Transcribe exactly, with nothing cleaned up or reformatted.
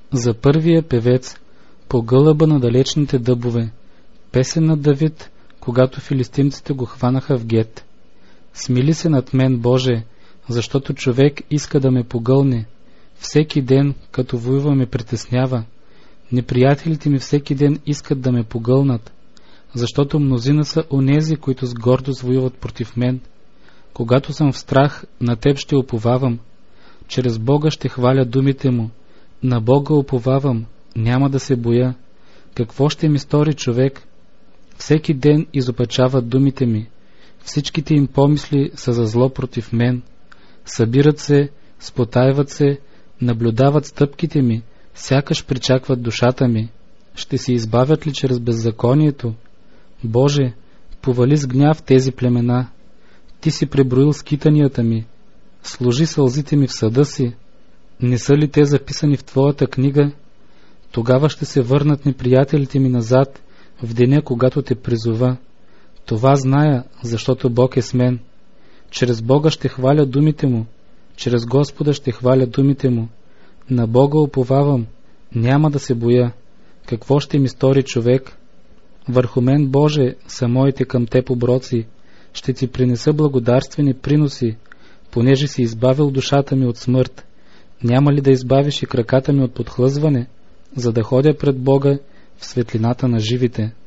За първия певец по гълъба на далечните дъбове, песен на Давид, когато филистимците го хванаха в Гет. Смили се над мен, Боже, защото човек иска да ме погълне. Всеки ден, като воюва, ме притеснява. Неприятелите ми всеки ден искат да ме погълнат, защото мнозина са онези, които с гордост воюват против мен. Когато съм в страх, на Теб ще уповавам. Чрез Бога ще хваля думите Му. На Бога уповавам, няма да се боя. Какво ще ми стори човек? Всеки ден изопачават думите ми. Всичките им помисли са за зло против мен. Събират се, спотайват се, наблюдават стъпките ми, сякаш причакват душата ми. Ще се избавят ли чрез беззаконието? Боже, повали с гняв тези племена. Ти си преброил скитанията ми. Сложи сълзите ми в съда си. Не са ли те записани в Твоята книга? Тогава ще се върнат неприятелите ми назад в деня, когато Те призова. Това зная, защото Бог е с мен. Чрез Бога ще хваля думите Му. Чрез Господа ще хваля думите Му. На Бога уповавам, няма да се боя. Какво ще ми стори човек? Върху мен, Боже, са моите към Теб оброци. Ще Ти принеса благодарствени приноси, понеже си избавил душата ми от смърт. Няма ли да избавиш и краката ми от подхлъзване, за да ходя пред Бога в светлината на живите?